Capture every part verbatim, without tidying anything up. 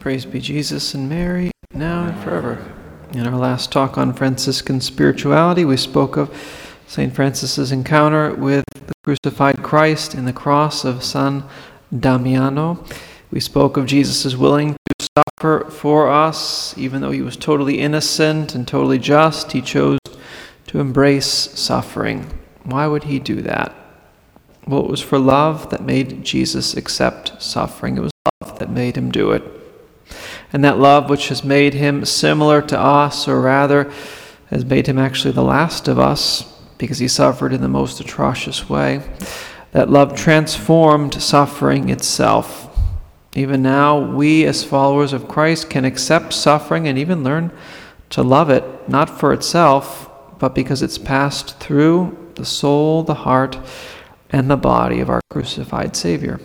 Praise be Jesus and Mary, now and forever. In our last talk on Franciscan spirituality, we spoke of Saint Francis's encounter with the crucified Christ in the cross of San Damiano. We spoke of Jesus' willing to suffer for us, even though he was totally innocent and totally just. He chose to embrace suffering. Why would he do that? Well, it was for love that made Jesus accept suffering. It was love that made him do it. And that love which has made him similar to us, or rather has made him actually the last of us, because he suffered in the most atrocious way, that love transformed suffering itself. Even now, we as followers of Christ can accept suffering and even learn to love it, not for itself, but because it's passed through the soul, the heart, and the body of our crucified Savior.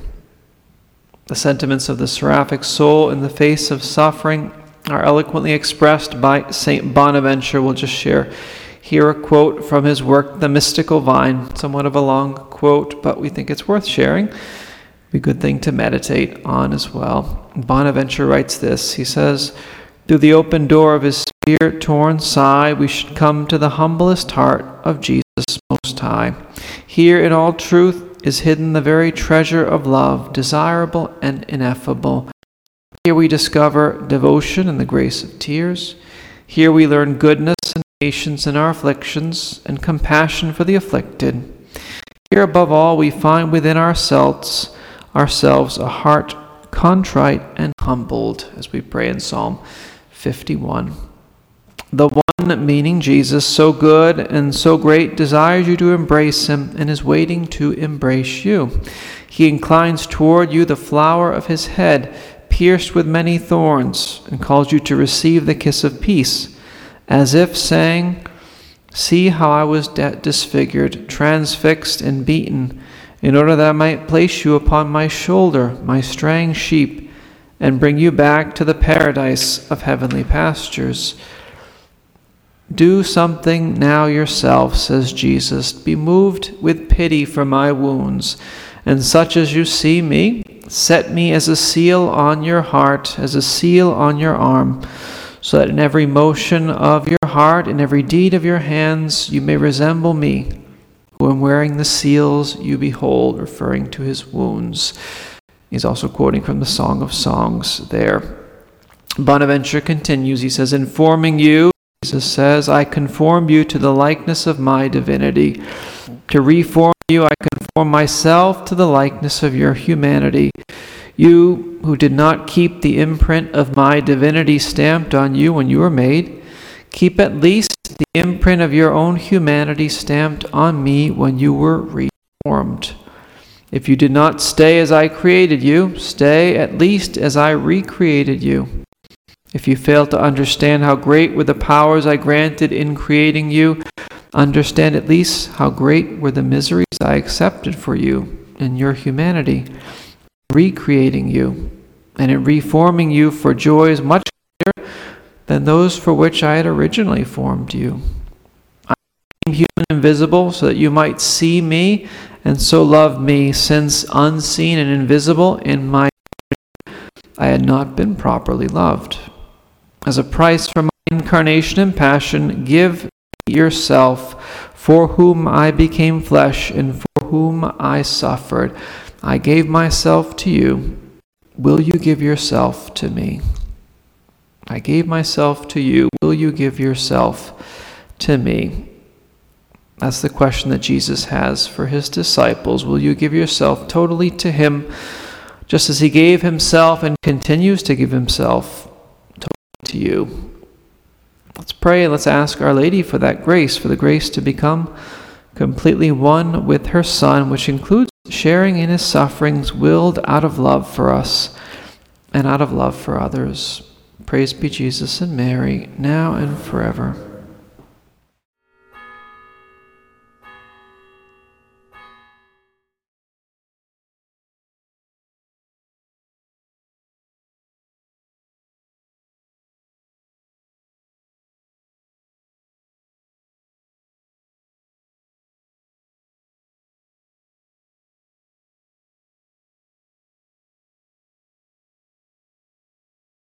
The sentiments of the seraphic soul in the face of suffering are eloquently expressed by Saint Bonaventure. We'll just share here a quote from his work, The Mystical Vine. Somewhat of a long quote, but we think it's worth sharing. Be a good thing to meditate on as well. Bonaventure writes this. He says, "Through the open door of his spirit-torn side, we should come to the humblest heart of Jesus Most High. Here in all truth is hidden the very treasure of love, desirable and ineffable. Here we discover devotion and the grace of tears. Here we learn goodness and patience in our afflictions, and compassion for the afflicted. Here above all we find within ourselves, ourselves a heart contrite and humbled," as we pray in Psalm fifty-one. The one, meaning Jesus, so good and so great, desires you to embrace him and is waiting to embrace you. He inclines toward you the flower of his head, pierced with many thorns, and calls you to receive the kiss of peace, as if saying, "See how I was de- disfigured, transfixed, and beaten, in order that I might place you upon my shoulder, my straying sheep, and bring you back to the paradise of heavenly pastures. Do something now yourself," says Jesus. "Be moved with pity for my wounds, and such as you see me, set me as a seal on your heart, as a seal on your arm, so that in every motion of your heart, in every deed of your hands, you may resemble me, who am wearing the seals you behold," referring to his wounds. He's also quoting from the Song of Songs there. Bonaventure continues, he says, "Informing you," Jesus says, "I conform you to the likeness of my divinity. To reform you, I conform myself to the likeness of your humanity. You, who did not keep the imprint of my divinity stamped on you when you were made, keep at least the imprint of your own humanity stamped on me when you were reformed. If you did not stay as I created you, stay at least as I recreated you. If you fail to understand how great were the powers I granted in creating you, understand at least how great were the miseries I accepted for you in your humanity, recreating you, and in reforming you for joys much greater than those for which I had originally formed you. I became human and visible so that you might see me and so love me, since unseen and invisible in my I had not been properly loved. As a price for my incarnation and passion, give yourself, for whom I became flesh and for whom I suffered. I gave myself to you. Will you give yourself to me? I gave myself to you. Will you give yourself to me?" That's the question that Jesus has for his disciples. Will you give yourself totally to him, just as he gave himself and continues to give himself to you? Let's pray and let's ask Our Lady for that grace, for the grace to become completely one with her Son, which includes sharing in his sufferings, willed out of love for us and out of love for others. Praise be Jesus and Mary, now and forever.